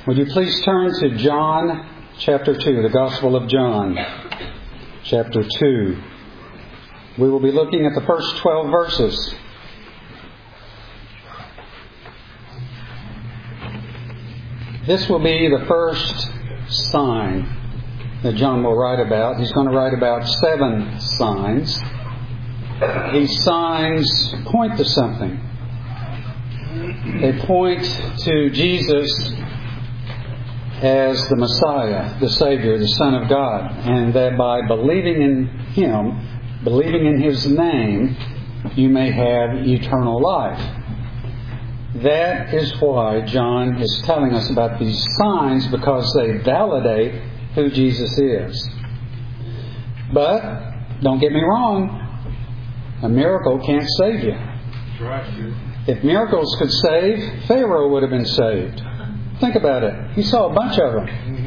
Would you please turn to John chapter 2, the Gospel of John, chapter 2. We will be looking at the first 12 verses. This will be the first sign that John will write about. He's going to write about 7 signs. These signs point to something. They point to Jesus as the Messiah, the Savior, the Son of God, and that by believing in Him, believing in His name, you may have eternal life. That is why John is telling us about these signs, because they validate who Jesus is. But, don't get me wrong, a miracle can't save you. If miracles could save, Pharaoh would have been saved. Think about it. He saw a bunch of them.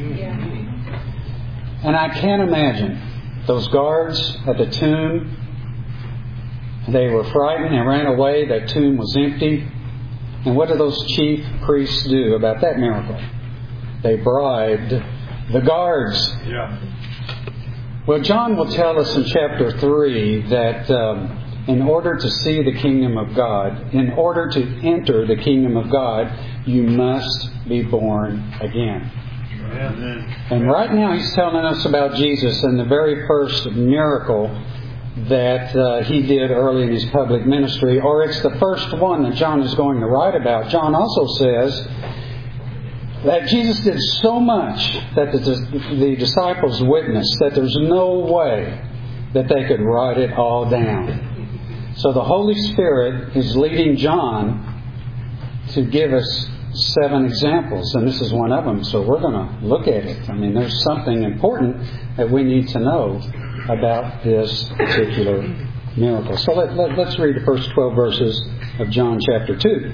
And I can't imagine those guards at the tomb. They were frightened and ran away. That tomb was empty. And what did those chief priests do about that miracle? They bribed the guards. Well, John will tell us in chapter 3 that in order to see the kingdom of God, in order to enter the kingdom of God, you must be born again. Amen. And right now He's telling us about Jesus and the very first miracle that He did early in His public ministry, or it's the first one that John is going to write about. John also says that Jesus did so much that the disciples witnessed that there's no way that they could write it all down. So the Holy Spirit is leading John to give us 7 examples, and this is one of them. So we're going to look at it. I mean, there's something important that we need to know about this particular miracle. So let's read the first 12 verses of John chapter 2.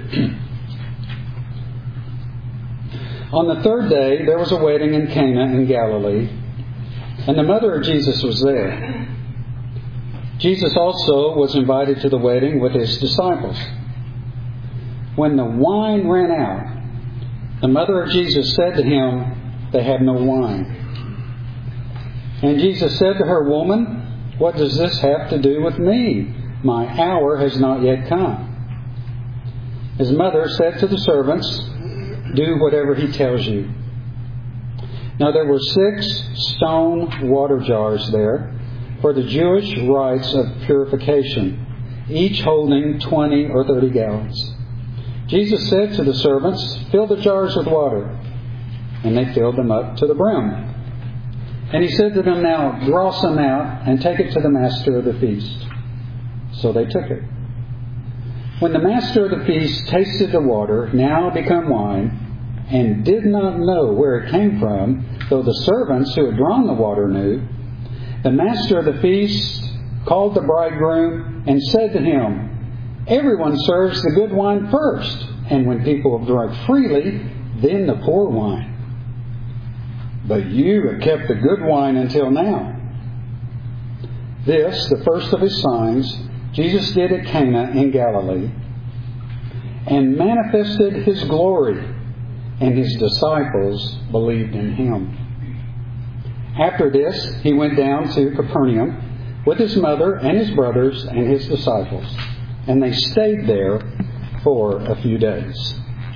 On the 3rd day, there was a wedding in Cana in Galilee, and the mother of Jesus was there. Jesus also was invited to the wedding with His disciples. When the wine ran out, the mother of Jesus said to Him, "They have no wine." And Jesus said to her, "Woman, what does this have to do with me? My hour has not yet come." His mother said to the servants, "Do whatever He tells you." Now there were 6 stone water jars there for the Jewish rites of purification, each holding 20 or 30 gallons. Jesus said to the servants, "Fill the jars with water." And they filled them up to the brim. And He said to them, "Now draw some out and take it to the master of the feast." So they took it. When the master of the feast tasted the water, now become wine, and did not know where it came from, though the servants who had drawn the water knew, the master of the feast called the bridegroom and said to him, "Everyone serves the good wine first, and when people have drunk freely, then the poor wine. But you have kept the good wine until now." This, the first of His signs, Jesus did at Cana in Galilee, and manifested His glory, and His disciples believed in Him. After this, He went down to Capernaum with His mother and His brothers and His disciples, and they stayed there for a few days.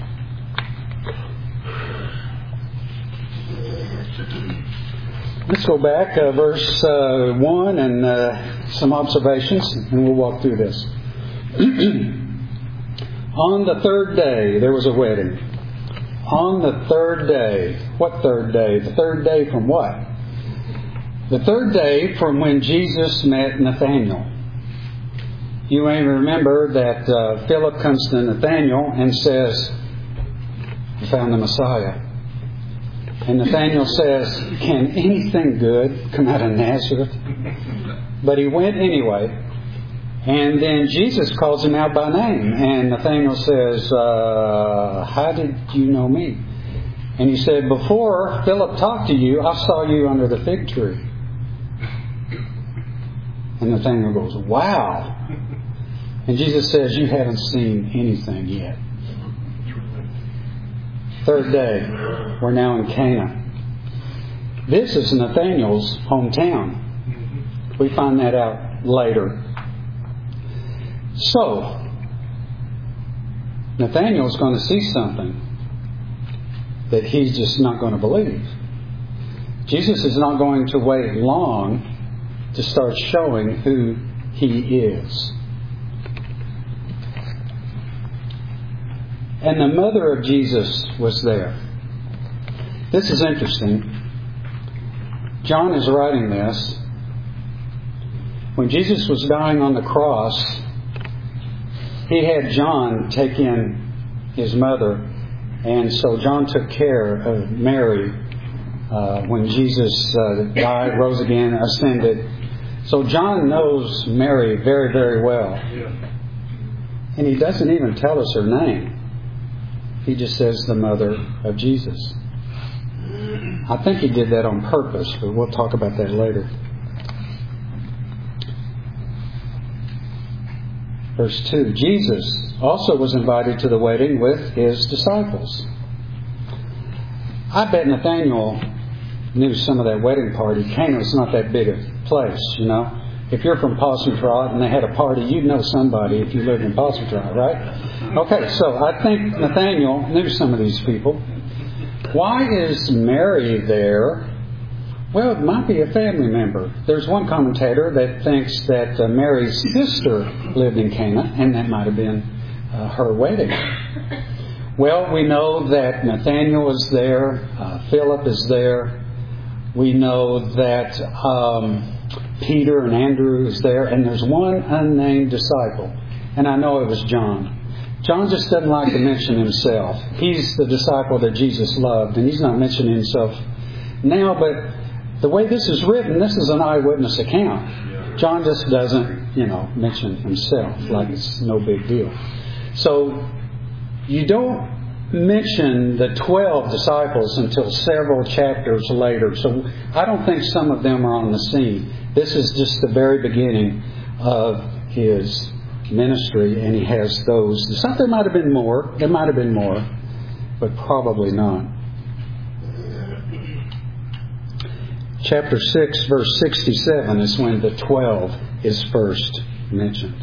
Let's go back, verse 1 and some observations, and we'll walk through this. On the 3rd day, there was a wedding. On the 3rd day. What 3rd day? The 3rd day from what? The 3rd day from when Jesus met Nathanael. You may remember that Philip comes to Nathanael and says, "I found the Messiah." And Nathanael says, "Can anything good come out of Nazareth?" But he went anyway. And then Jesus calls him out by name. And Nathanael says, "How did you know me?" And he said, "Before Philip talked to you, I saw you under the fig tree." And Nathanael goes, "Wow." And Jesus says, "You haven't seen anything yet." Third day, we're now in Cana. This is Nathanael's hometown. We find that out later. So, Nathanael's going to see something that he's just not going to believe. Jesus is not going to wait long to start showing who He is. And the mother of Jesus was there. This is interesting. John is writing this. When Jesus was dying on the cross, he had John take in his mother. And so John took care of Mary when Jesus died, rose again, ascended. So John knows Mary very, very well. And he doesn't even tell us her name. He just says the mother of Jesus. I think he did that on purpose, but we'll talk about that later. Verse 2. Jesus also was invited to the wedding with His disciples. I bet Nathanael knew some of that wedding party. Cana's not that big a place, you know. If you're from Possum Trot and they had a party, you'd know somebody if you lived in Possum Trot, right? Okay, so I think Nathanael knew some of these people. Why is Mary there? Well, it might be a family member. There's one commentator that thinks that Mary's sister lived in Cana, and that might have been her wedding. Well, we know that Nathanael is there. Philip is there. We know that Peter and Andrew is there. And there's one unnamed disciple. And I know it was John. John just doesn't like to mention himself. He's the disciple that Jesus loved, and he's not mentioning himself now. But the way this is written, this is an eyewitness account. John just doesn't, mention himself like it's no big deal. So you don't mention the 12 disciples until several chapters later. So I don't think some of them are on the scene. This is just the very beginning of His ministry, and He has those. There might have been more. There might have been more, but probably not. Chapter 6, verse 67 is when the 12 is first mentioned.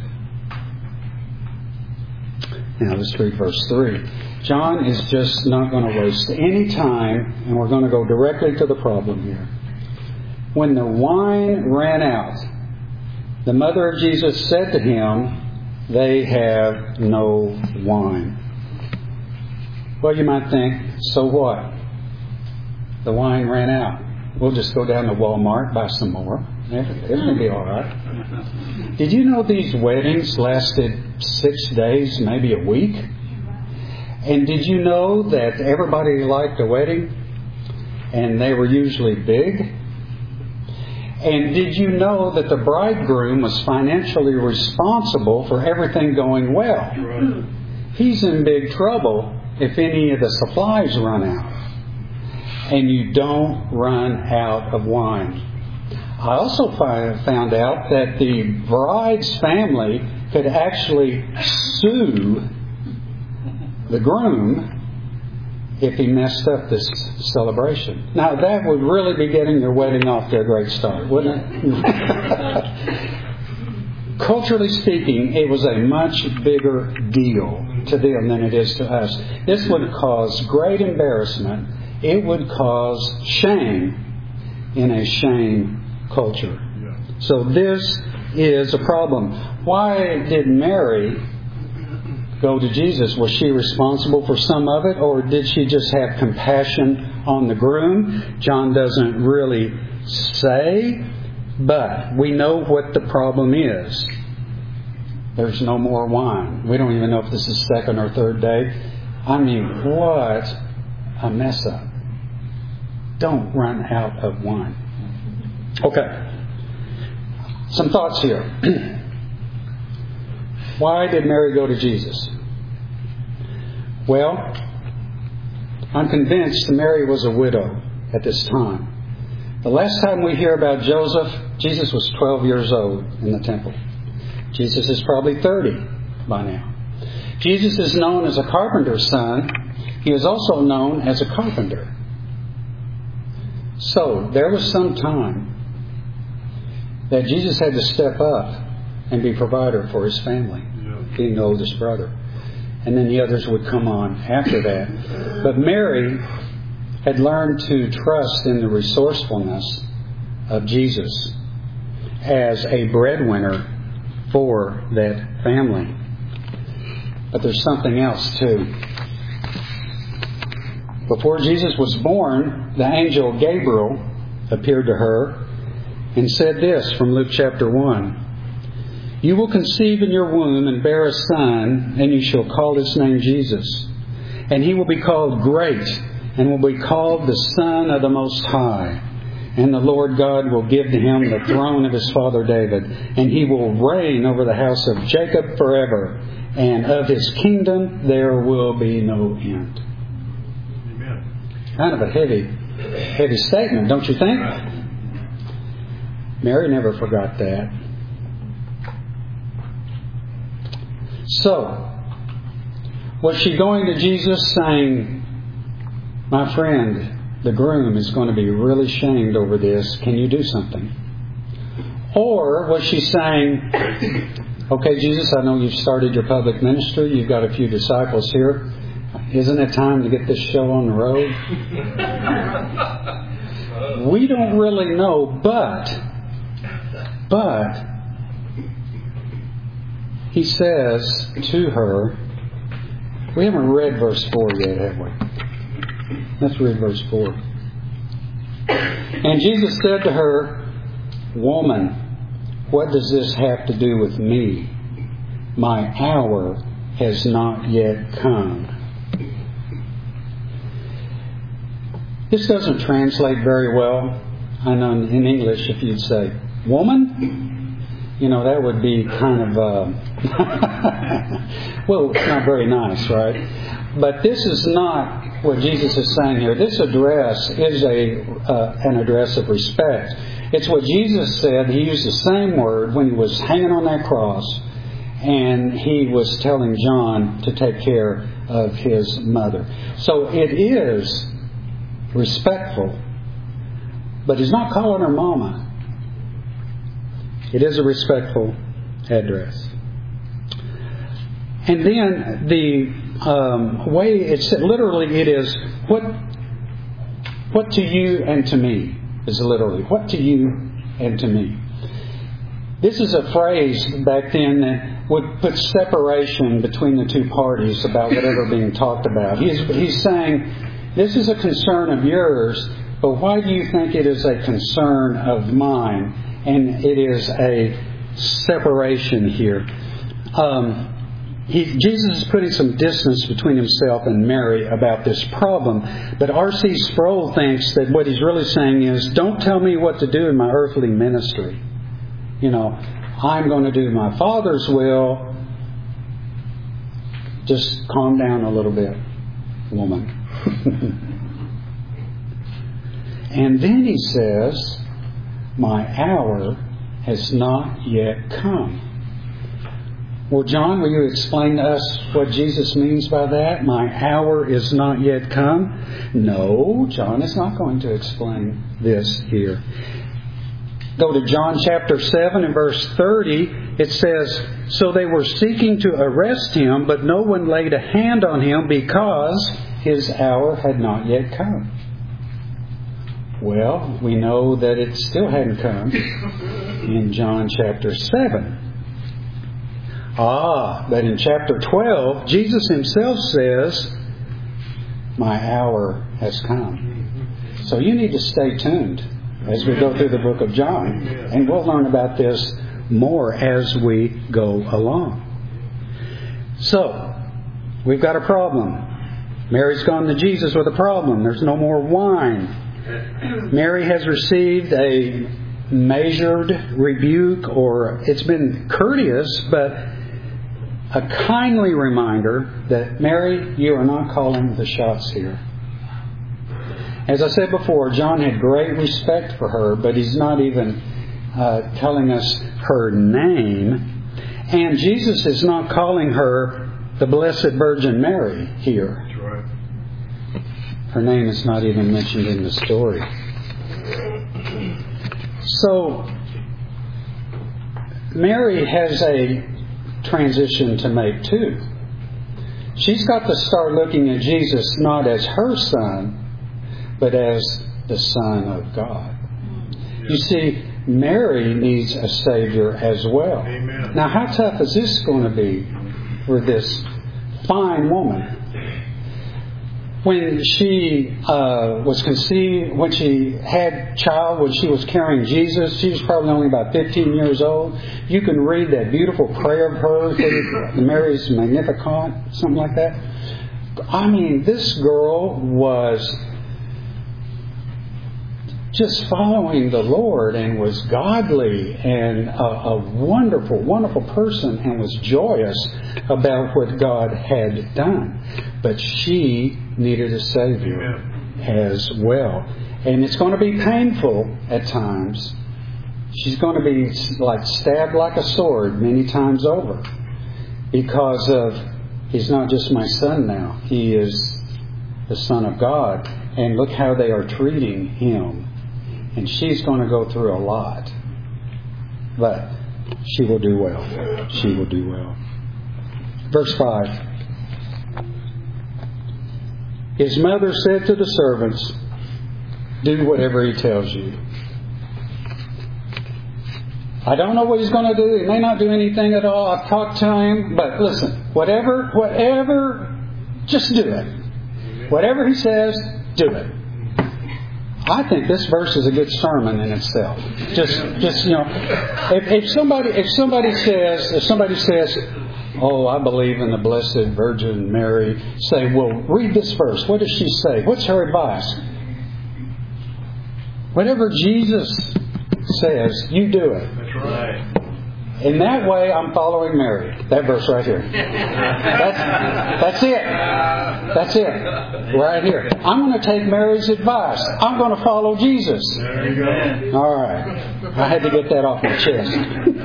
Now let's read verse 3. John is just not going to waste any time, and we're going to go directly to the problem here. When the wine ran out, the mother of Jesus said to Him, "They have no wine." Well, you might think, so what? The wine ran out. We'll just go down to Walmart, buy some more. It'll be all right. Did you know these weddings lasted 6 days, maybe a week? And did you know that everybody liked a wedding? And they were usually big? And did you know that the bridegroom was financially responsible for everything going well? He's in big trouble if any of the supplies run out. And you don't run out of wine. I also found out that the bride's family could actually sue the groom if he messed up this celebration. Now, that would really be getting their wedding off to a great start, wouldn't it? Culturally speaking, it was a much bigger deal to them than it is to us. This would cause great embarrassment. It would cause shame in a shame culture. So this is a problem. Why did Mary go to Jesus? Was she responsible for some of it, or did she just have compassion on the groom? John doesn't really say, but we know what the problem is. There's no more wine. We don't even know if this is second or third day. I mean, what a mess up. Don't run out of wine. Okay. Some thoughts here. Why did Mary go to Jesus? Well, I'm convinced Mary was a widow at this time. The last time we hear about Joseph, Jesus was 12 years old in the temple. Jesus is probably 30 by now. Jesus is known as a carpenter's son. He is also known as a carpenter. So, there was some time that Jesus had to step up and be provider for his family, being the oldest brother. And then the others would come on after that. But Mary had learned to trust in the resourcefulness of Jesus as a breadwinner for that family. But there's something else too. Before Jesus was born, the angel Gabriel appeared to her and said this from Luke chapter 1. You will conceive in your womb and bear a son, and you shall call his name Jesus. And he will be called Great, and will be called the Son of the Most High. And the Lord God will give to him the throne of his father David, and he will reign over the house of Jacob forever, and of his kingdom there will be no end. Amen. Kind of a heavy statement, don't you think? Mary never forgot that. So, was she going to Jesus saying, my friend, the groom is going to be really shamed over this. Can you do something? Or was she saying, okay, Jesus, I know you've started your public ministry. You've got a few disciples here. Isn't it time to get this show on the road? We don't really know, but he says to her, we haven't read verse 4 yet, have we? Let's read verse 4. And Jesus said to her, Woman, what does this have to do with me? My hour has not yet come. This doesn't translate very well. I know in English if you'd say, Woman? You know, that would be kind of, well, it's not very nice, right? But this is not what Jesus is saying here. This address is an address of respect. It's what Jesus said. He used the same word when he was hanging on that cross, and he was telling John to take care of his mother. So it is respectful, but he's not calling her mama. It is a respectful address. And then the way it's literally, it is what to you and to me is literally what to you and to me. This is a phrase back then that would put separation between the two parties about whatever being talked about. He's saying, this is a concern of yours, but why do you think it is a concern of mine? And it is a separation here. Jesus is putting some distance between himself and Mary about this problem. But R.C. Sproul thinks that what he's really saying is, don't tell me what to do in my earthly ministry. You know, I'm going to do my Father's will. Just calm down a little bit, woman. And then he says, my hour has not yet come. Well, John, will you explain to us what Jesus means by that? My hour is not yet come? No, John is not going to explain this here. Go to John chapter 7 and verse 30. It says, so they were seeking to arrest him, but no one laid a hand on him because his hour had not yet come. Well, we know that it still hadn't come in John chapter 7. But in chapter 12, Jesus himself says, my hour has come. So you need to stay tuned as we go through the book of John. And we'll learn about this more as we go along. So, we've got a problem. Mary's gone to Jesus with a problem. There's no more wine. Mary has received a measured rebuke, or it's been courteous, but a kindly reminder that, Mary, you are not calling the shots here. As I said before, John had great respect for her, but he's not even telling us her name. And Jesus is not calling her the Blessed Virgin Mary here. That's right. Her name is not even mentioned in the story. So, Mary has a transition to make too. She's got to start looking at Jesus not as her son, but as the Son of God. You see, Mary needs a Savior as well. Amen. Now, how tough is this going to be for this fine woman? When she was conceived, when she had child, when she was carrying Jesus, she was probably only about 15 years old. You can read that beautiful prayer of hers, Mary's Magnificat, something like that. I mean, this girl was just following the Lord and was godly and a wonderful, wonderful person and was joyous about what God had done. But she needed a Savior as well. And it's going to be painful at times. She's going to be like stabbed like a sword many times over. Because of, he's not just my son now. He is the Son of God. And look how they are treating him. And she's going to go through a lot. But she will do well. She will do well. Verse 5. His mother said to the servants, do whatever he tells you. I don't know what he's going to do. He may not do anything at all. I've talked to him. But listen, whatever, just do it. Whatever he says, do it. I think this verse is a good sermon in itself. Just you know, if somebody says, "Oh, I believe in the Blessed Virgin Mary," say, "Well, read this verse. What does she say? What's her advice?" Whatever Jesus says, you do it. That's right. In that way, I'm following Mary. That verse right here. That's it. That's it. Right here. I'm going to take Mary's advice. I'm going to follow Jesus. There you go. All right. I had to get that off my chest.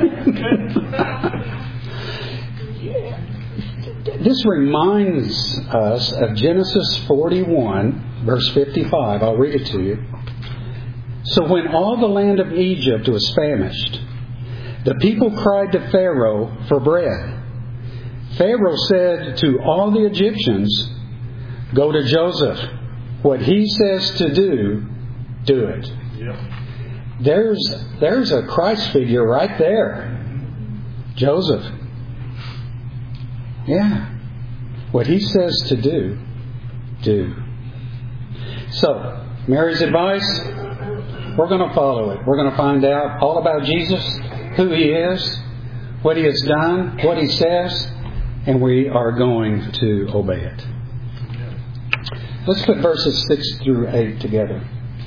This reminds us of Genesis 41, verse 55. I'll read it to you. So when all the land of Egypt was famished, the people cried to Pharaoh for bread. Pharaoh said to all the Egyptians, "Go to Joseph. What he says to do, do it." Yep. There's a Christ figure right there. Joseph. Yeah. What he says to do, do. So, Mary's advice, we're going to follow it. We're going to find out all about Jesus, who he is, what he has done, what he says, and we are going to obey it. Let's put verses 6 through 8 together.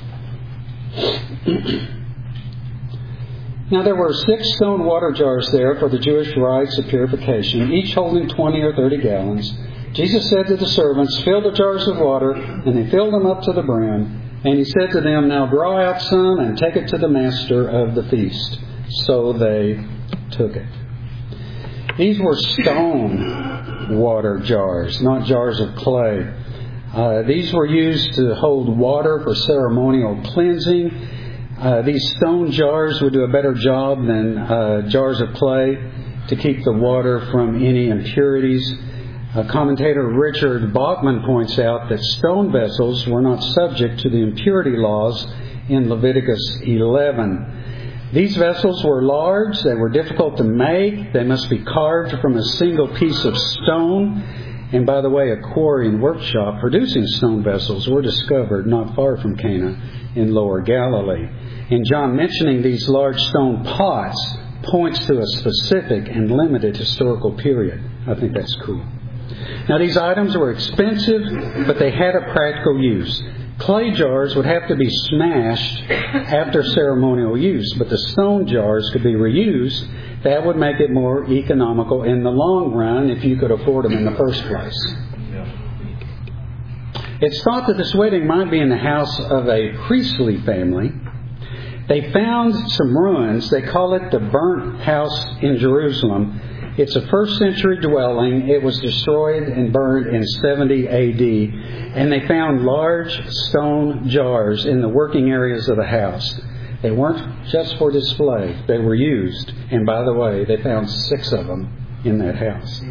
Now there were 6 stone water jars there for the Jewish rites of purification, each holding 20 or 30 gallons. Jesus said to the servants, "Fill the jars with water," and they filled them up to the brim. And he said to them, "Now draw out some and take it to the master of the feast." So they took it. These were stone water jars, not jars of clay. These were used to hold water for ceremonial cleansing. These stone jars would do a better job than jars of clay to keep the water from any impurities. Commentator Richard Bachman points out that stone vessels were not subject to the impurity laws in Leviticus 11. These vessels were large, they were difficult to make, they must be carved from a single piece of stone. And by the way, a quarry and workshop producing stone vessels were discovered not far from Cana in Lower Galilee. And John mentioning these large stone pots points to a specific and limited historical period. I think that's cool. Now these items were expensive, but they had a practical use. Clay jars would have to be smashed after ceremonial use, but the stone jars could be reused. That would make it more economical in the long run if you could afford them in the first place. It's thought that this wedding might be in the house of a priestly family. They found some ruins. They call it the burnt house in Jerusalem. It's a first century dwelling. It was destroyed and burned in 70 A.D. And they found large stone jars in the working areas of the house. They weren't just for display. They were used. And by the way, they found 6 of them in that house.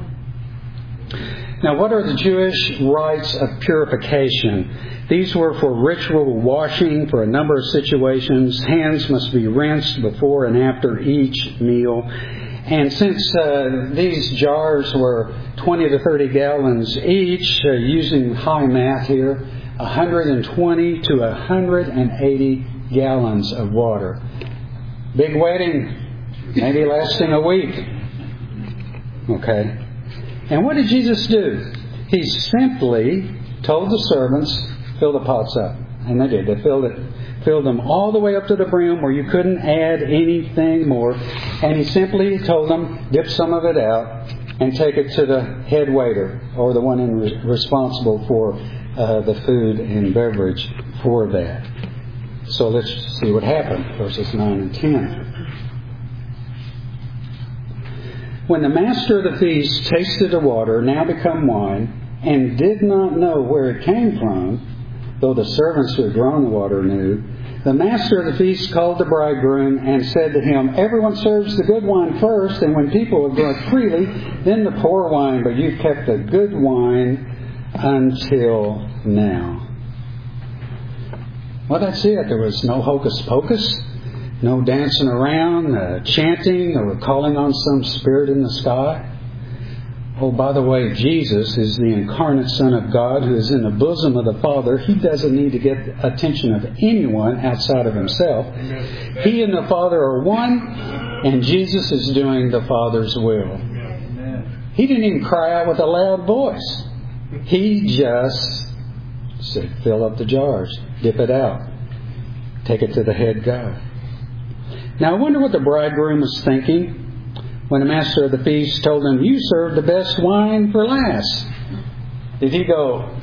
Now, what are the Jewish rites of purification? These were for ritual washing for a number of situations. Hands must be rinsed before and after each meal. And since these jars were 20 to 30 gallons each, using high math here, 120 to 180 gallons of water. Big wedding, maybe lasting a week. Okay. And what did Jesus do? He simply told the servants, fill the pots up. And they did. They filled them all the way up to the brim where you couldn't add anything more. And he simply told them, dip some of it out and take it to the head waiter or the one responsible for the food and beverage for that. So let's see what happened, verses 9 and 10. When the master of the feast tasted the water, now become wine, and did not know where it came from, though the servants who had drawn the water knew, the master of the feast called the bridegroom and said to him, everyone serves the good wine first, and when people have drunk freely, then the poor wine, but you've kept the good wine until now. Well, that's it. There was no hocus pocus. No dancing around, chanting, or calling on some spirit in the sky. Oh, by the way, Jesus is the incarnate Son of God who is in the bosom of the Father. He doesn't need to get attention of anyone outside of himself. Amen. He and the Father are one, and Jesus is doing the Father's will. Amen. He didn't even cry out with a loud voice. He just said, fill up the jars, dip it out, take it to the head guy. Now, I wonder what the bridegroom was thinking when the master of the feast told him, you served the best wine for last. Did he go,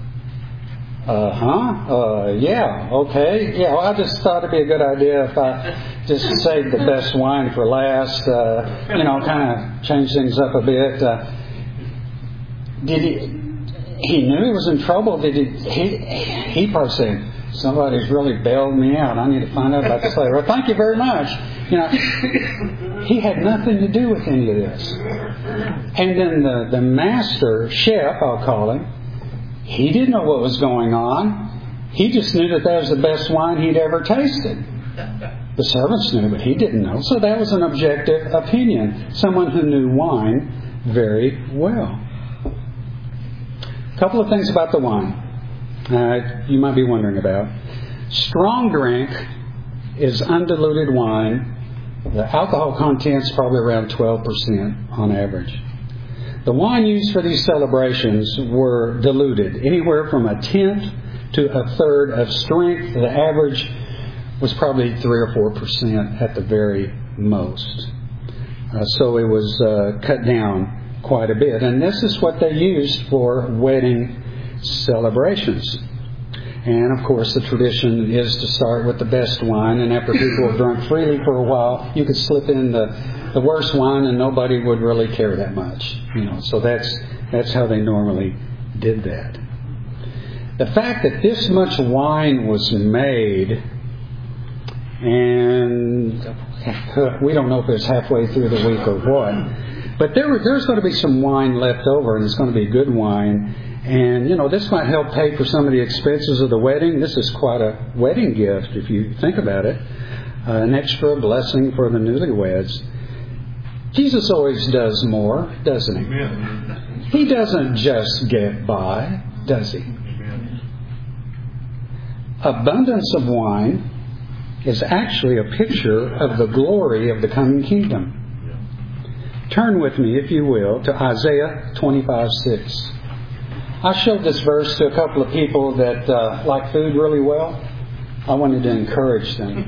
yeah, okay. Yeah, well, I just thought it'd be a good idea if I just saved the best wine for last, kind of change things up a bit. Did he knew he was in trouble? Did he probably said, somebody's really bailed me out. I need to find out about this later. Well, thank you very much. He had nothing to do with any of this. And then the master chef, I'll call him, he didn't know what was going on. He just knew that was the best wine he'd ever tasted. The servants knew, but he didn't know. So that was an objective opinion. Someone who knew wine very well. A couple of things about the wine. You might be wondering about. Strong drink is undiluted wine. The alcohol content's probably around 12% on average. The wine used for these celebrations were diluted, anywhere from 1/10 to 1/3 of strength. The average was probably 3 or 4% at the very most. So it was cut down quite a bit. And this is what they used for wedding celebrations. And of course the tradition is to start with the best wine, and after people have drunk freely for a while, you could slip in the worst wine and nobody would really care that much. So that's how they normally did that. The fact that this much wine was made, and we don't know if it's halfway through the week or what, but there's going to be some wine left over, and it's going to be good wine. And, this might help pay for some of the expenses of the wedding. This is quite a wedding gift, if you think about it. An extra blessing for the newlyweds. Jesus always does more, doesn't he? Amen. He doesn't just get by, does he? Amen. Abundance of wine is actually a picture of the glory of the coming kingdom. Turn with me, if you will, to Isaiah 25:6. I showed this verse to a couple of people that like food really well. I wanted to encourage them.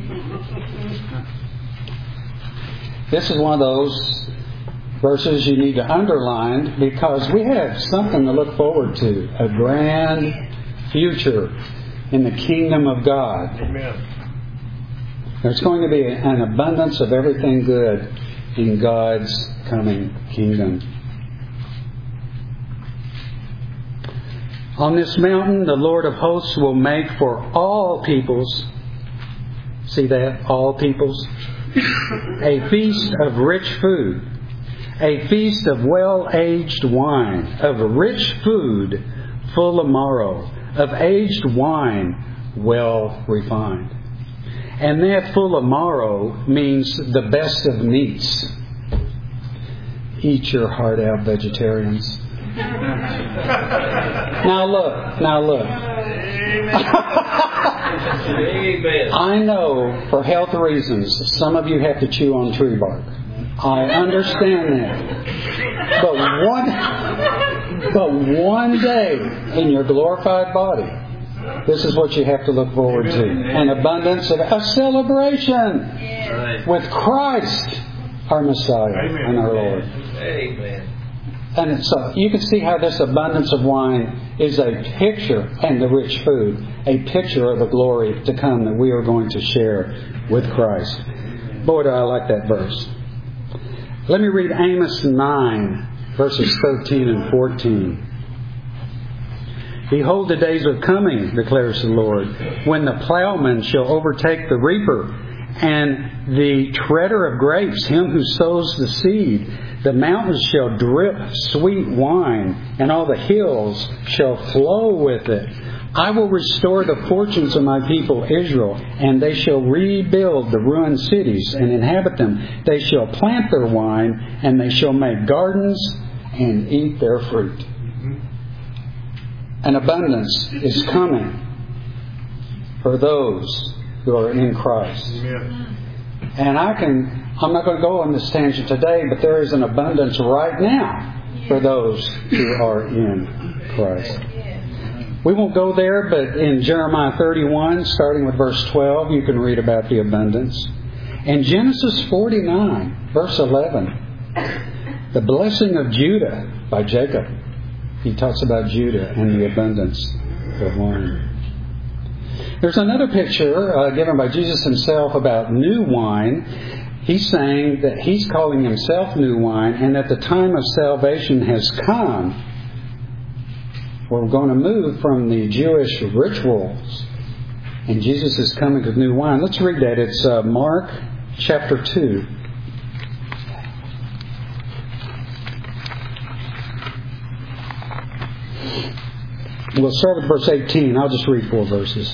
This is one of those verses you need to underline because we have something to look forward to. A grand future in the kingdom of God. Amen. There's going to be an abundance of everything good in God's coming kingdom. On this mountain, the Lord of hosts will make for all peoples, see that? All peoples. A feast of rich food, a feast of well-aged wine, of rich food full of marrow, of aged wine well refined. And that full of marrow means the best of meats. Eat your heart out, vegetarians. Now look. I know for health reasons some of you have to chew on tree bark. I understand that. But one day in your glorified body, this is what you have to look forward to. An abundance of a celebration with Christ, our Messiah and our Lord. Amen. And so you can see how this abundance of wine is a picture, and the rich food, a picture of the glory to come that we are going to share with Christ. Boy, do I like that verse. Let me read Amos 9, verses 13 and 14. Behold, the days are coming, declares the Lord, when the plowman shall overtake the reaper, and the treader of grapes, him who sows the seed. The mountains shall drip sweet wine, and all the hills shall flow with it. I will restore the fortunes of my people Israel, and they shall rebuild the ruined cities and inhabit them. They shall plant their wine, and they shall make gardens and eat their fruit. An abundance is coming for those who are in Christ. Amen. And I'm not going to go on this tangent today, but there is an abundance right now for those who are in Christ. We won't go there, but in Jeremiah 31, starting with verse 12, you can read about the abundance. And Genesis 49, verse 11, the blessing of Judah by Jacob. He talks about Judah and the abundance of wine. There's another picture given by Jesus himself about new wine. He's saying that he's calling himself new wine, and that the time of salvation has come. We're going to move from the Jewish rituals, and Jesus is coming with new wine. Let's read that. It's Mark chapter 2. We'll start with verse 18. I'll just read 4 verses.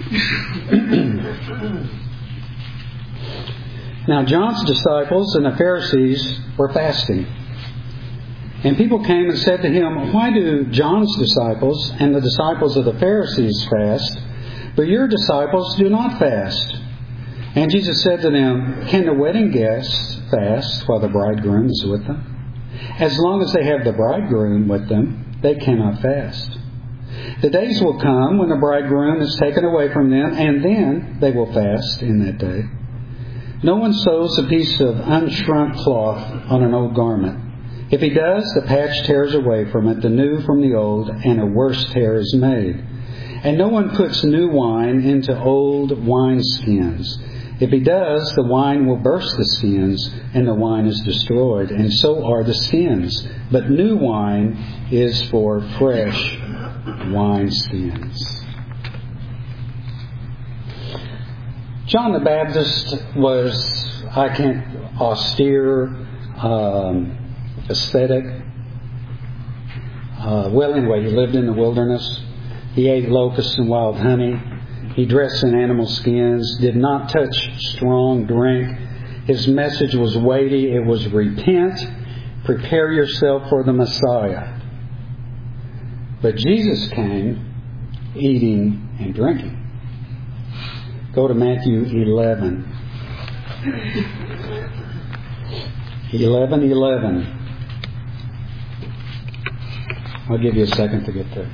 Now John's disciples and the Pharisees were fasting. And people came and said to him, "Why do John's disciples and the disciples of the Pharisees fast, but your disciples do not fast?" And Jesus said to them, "Can the wedding guests fast while the bridegroom is with them? As long as they have the bridegroom with them, they cannot fast. The days will come when the bridegroom is taken away from them, and then they will fast in that day. No one sews a piece of unshrunk cloth on an old garment. If he does, the patch tears away from it, the new from the old, and a worse tear is made. And no one puts new wine into old wineskins. If he does, the wine will burst the skins, and the wine is destroyed, and so are the skins. But new wine is for fresh wineskins." John the Baptist was, austere, aesthetic. He lived in the wilderness. He ate locusts and wild honey. He dressed in animal skins, did not touch strong drink. His message was weighty. It was repent, prepare yourself for the Messiah. But Jesus came eating and drinking. Go to Matthew 11. 11:11. I'll give you a second to get there.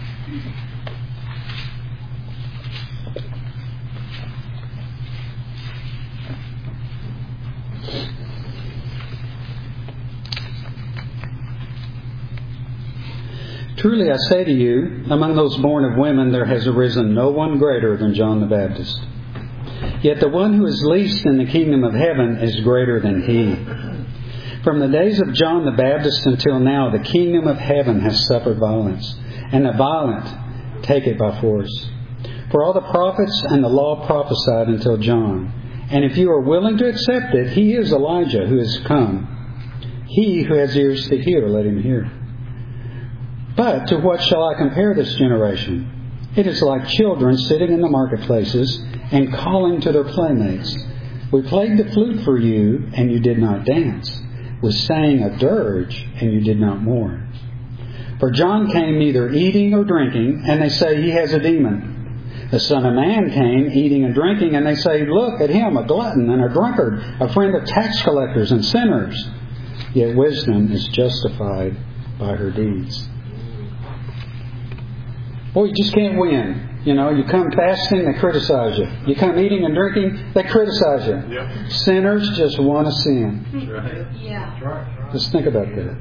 Truly I say to you, among those born of women there has arisen no one greater than John the Baptist. Yet the one who is least in the kingdom of heaven is greater than he. From the days of John the Baptist until now, the kingdom of heaven has suffered violence, and the violent take it by force. For all the prophets and the law prophesied until John. And if you are willing to accept it, he is Elijah who has come. He who has ears to hear, let him hear. But to what shall I compare this generation? It is like children sitting in the marketplaces and calling to their playmates. We played the flute for you, and you did not dance. We sang a dirge, and you did not mourn. For John came neither eating or drinking, and they say he has a demon. The Son of Man came eating and drinking, and they say, look at him, a glutton and a drunkard, a friend of tax collectors and sinners. Yet wisdom is justified by her deeds. Boy, you just can't win. You come fasting, they criticize you. You come eating and drinking, they criticize you. Yep. Sinners just want to sin. That's right. Yeah. That's right. Just think about that.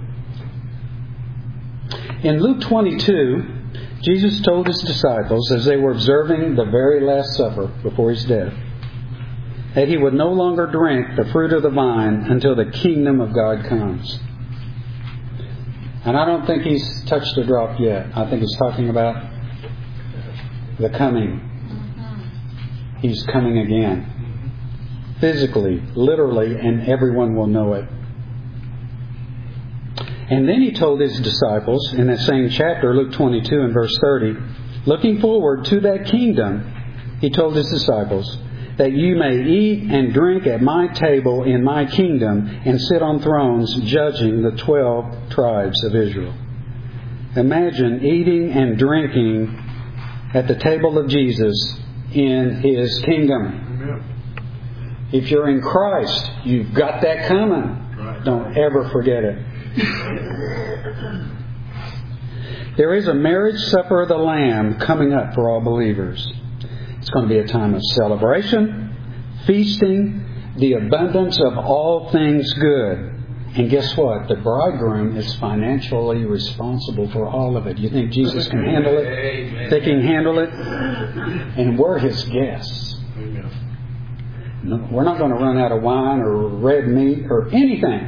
In Luke 22, Jesus told his disciples, as they were observing the very Last Supper before his death, that he would no longer drink the fruit of the vine until the kingdom of God comes. And I don't think he's touched a drop yet. I think he's talking about the coming. He's coming again. Physically, literally, and everyone will know it. And then he told his disciples in that same chapter, Luke 22 and verse 30, looking forward to that kingdom, he told his disciples, that you may eat and drink at my table in my kingdom and sit on thrones judging the 12 tribes of Israel. Imagine eating and drinking at the table of Jesus in his kingdom. Amen. If you're in Christ, you've got that coming. Right. Don't ever forget it. There is a marriage supper of the Lamb coming up for all believers. It's going to be a time of celebration, feasting, the abundance of all things good. And guess what? The bridegroom is financially responsible for all of it. You think Jesus can handle it? Amen. Think he can handle it? And we're his guests. Amen. No, we're not going to run out of wine or red meat or anything.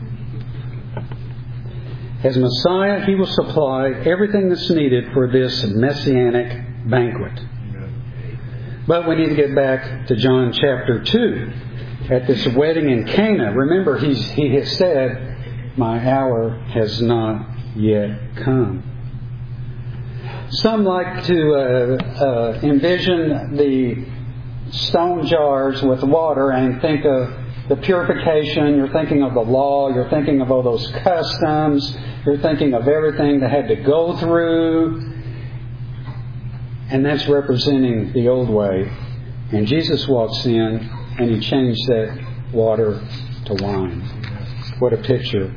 As Messiah, he will supply everything that's needed for this messianic banquet. But we need to get back to John chapter 2. At this wedding in Cana, remember he has said, my hour has not yet come. Some like to envision the stone jars with water and think of the purification. You're thinking of the law. You're thinking of all those customs. You're thinking of everything they had to go through. And that's representing the old way. And Jesus walks in and he changed that water to wine. What a picture.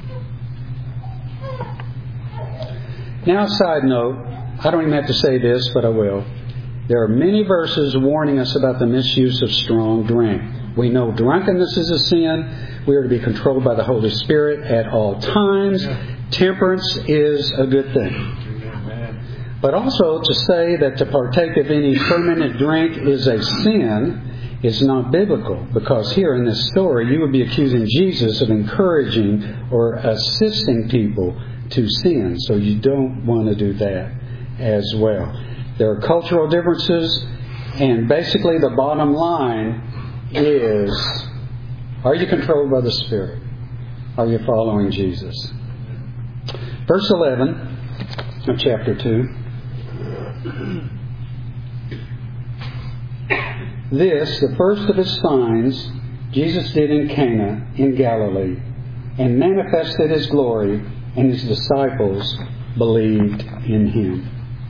Now, side note, I don't even have to say this, but I will. There are many verses warning us about the misuse of strong drink. We know drunkenness is a sin. We are to be controlled by the Holy Spirit at all times. Temperance is a good thing. But also to say that to partake of any fermented drink is a sin is not biblical, because here in this story you would be accusing Jesus of encouraging or assisting people to sin. So you don't want to do that as well. There are cultural differences, and basically the bottom line is, are you controlled by the Spirit? Are you following Jesus? Verse 11 of chapter 2. This, the first of his signs, Jesus did in Cana in Galilee, and manifested his glory, and his disciples believed in him.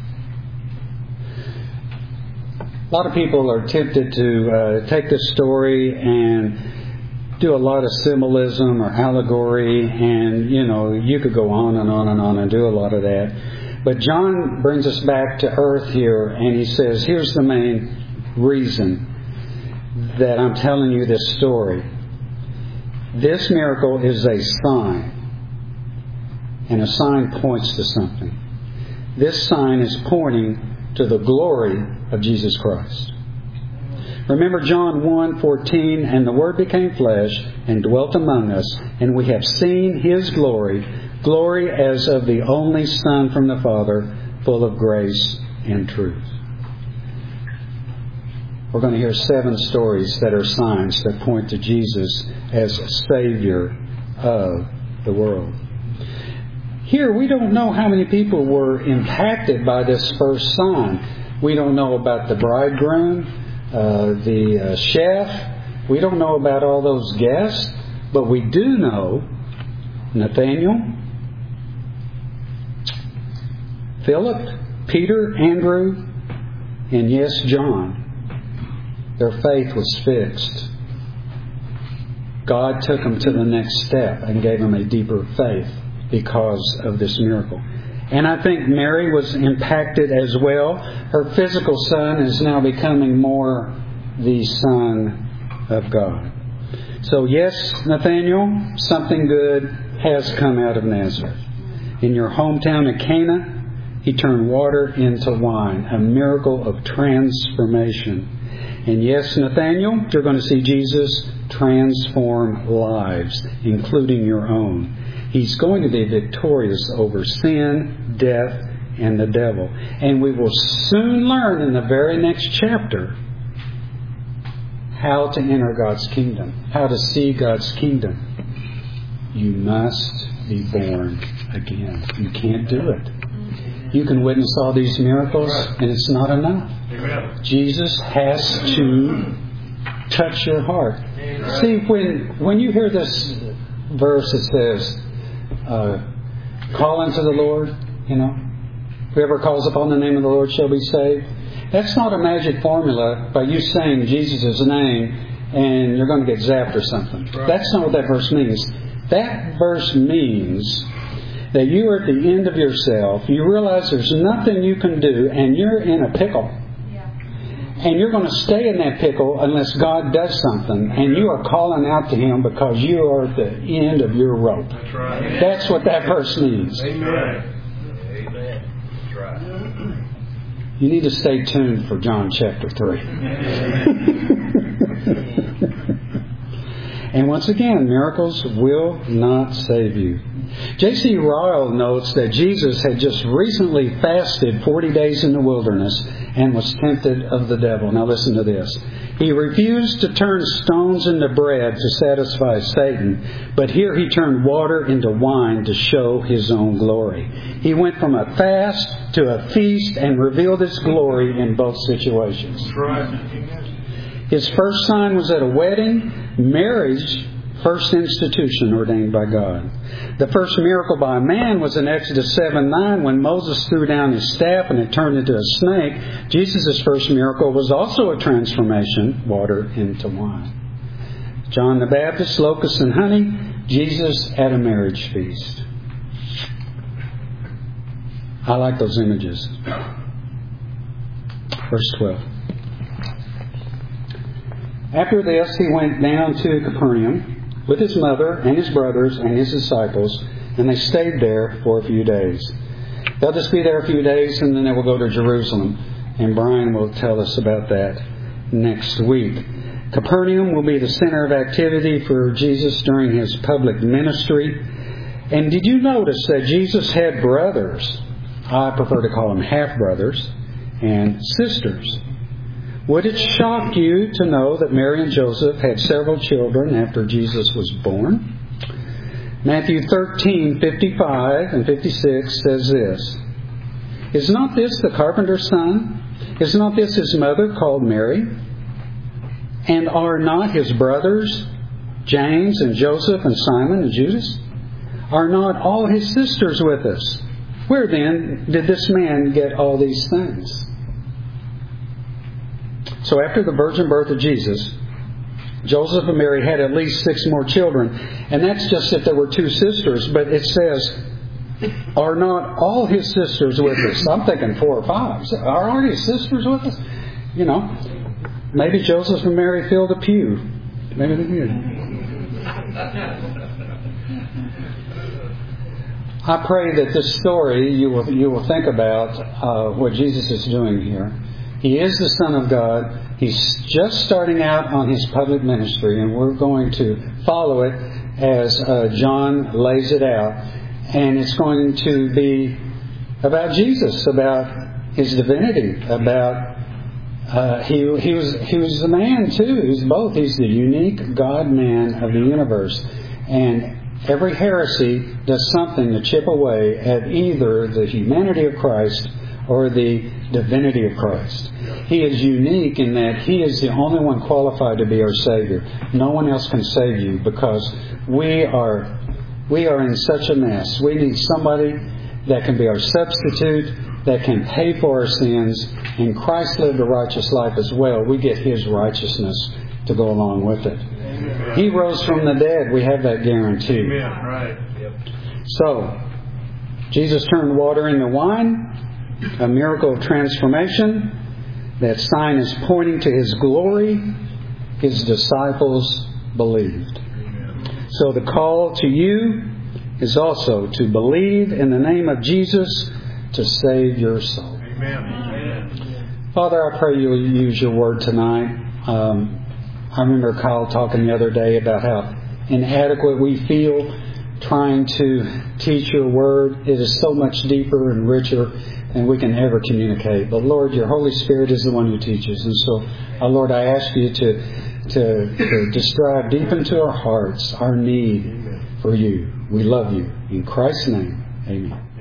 A lot of people are tempted to take this story and do a lot of symbolism or allegory, and you could go on and on and on and do a lot of that. But John brings us back to earth here, and he says, here's the main reason that I'm telling you this story. This miracle is a sign, and a sign points to something. This sign is pointing to the glory of Jesus Christ. Remember John 1:14, and the Word became flesh and dwelt among us, and we have seen His glory, glory as of the only Son from the Father, full of grace and truth. We're going to hear 7 stories that are signs that point to Jesus as Savior of the world. Here, we don't know how many people were impacted by this first sign. We don't know about the bridegroom, the chef. We don't know about all those guests. But we do know Nathaniel, Philip, Peter, Andrew, and yes, John. Their faith was fixed. God took them to the next step and gave them a deeper faith because of this miracle. And I think Mary was impacted as well. Her physical son is now becoming more the Son of God. So yes, Nathaniel, something good has come out of Nazareth. In your hometown of Cana, He turned water into wine, a miracle of transformation. And yes, Nathaniel, you're going to see Jesus transform lives, including your own. He's going to be victorious over sin, death, and the devil. And we will soon learn in the very next chapter how to enter God's kingdom, how to see God's kingdom. You must be born again. You can't do it. You can witness all these miracles, and it's not enough. Jesus has to touch your heart. See, when you hear this verse, it says, call unto the Lord, whoever calls upon the name of the Lord shall be saved. That's not a magic formula by you saying Jesus' name and you're going to get zapped or something. That's not what that verse means. That verse means that you are at the end of yourself. You realize there's nothing you can do, and you're in a pickle. And you're going to stay in that pickle unless God does something. And you are calling out to Him because you are at the end of your rope. That's what that verse means. Amen. That's right. You need to stay tuned for John chapter 3. And once again, miracles will not save you. J.C. Ryle notes that Jesus had just recently fasted 40 days in the wilderness and was tempted of the devil. Now listen to this. He refused to turn stones into bread to satisfy Satan, but here He turned water into wine to show His own glory. He went from a fast to a feast and revealed His glory in both situations. His first sign was at a wedding, marriage, first institution ordained by God. The first miracle by man was in Exodus 7:9 when Moses threw down his staff and it turned into a snake. Jesus' first miracle was also a transformation, water into wine. John the Baptist, locusts and honey. Jesus at a marriage feast. I like those images. Verse 12. After this, He went down to Capernaum with His mother and His brothers and His disciples, and they stayed there for a few days. They'll just be there a few days, and then they will go to Jerusalem. And Brian will tell us about that next week. Capernaum will be the center of activity for Jesus during His public ministry. And did you notice that Jesus had brothers? I prefer to call them half-brothers and sisters. Would it shock you to know that Mary and Joseph had several children after Jesus was born? Matthew 13:55 and 56 says this. Is not this the carpenter's son? Is not this his mother called Mary? And are not his brothers James and Joseph and Simon and Judas? Are not all his sisters with us? Where then did this man get all these things? So after the virgin birth of Jesus, Joseph and Mary had at least 6 more children. And that's just if there were 2 sisters. But it says, are not all his sisters with us? I'm thinking 4 or 5. Are all his sisters with us? Maybe Joseph and Mary filled a pew. Maybe they did. I pray that this story you will think about what Jesus is doing here. He is the Son of God. He's just starting out on His public ministry, and we're going to follow it as John lays it out. And it's going to be about Jesus, about His divinity, about he was the man too. He's both. He's the unique God-man of the universe. And every heresy does something to chip away at either the humanity of Christ or the divinity of Christ. He is unique in that He is the only one qualified to be our Savior. No one else can save you because we are in such a mess. We need somebody that can be our substitute, that can pay for our sins, and Christ lived a righteous life as well. We get His righteousness to go along with it. Amen. He rose from the dead. We have that guarantee. Amen. Right. Yep. So, Jesus turned water into wine, a miracle of transformation. That sign is pointing to His glory. His disciples believed. Amen. So the call to you is also to believe in the name of Jesus to save your soul. Amen. Father, I pray you'll use your word tonight. I remember Kyle talking the other day about how inadequate we feel trying to teach your word. It is so much deeper and richer than we can ever communicate. But Lord, your Holy Spirit is the one who teaches. And so, Lord, I ask you to just drive deep into our hearts our need for you. We love you. In Christ's name, amen.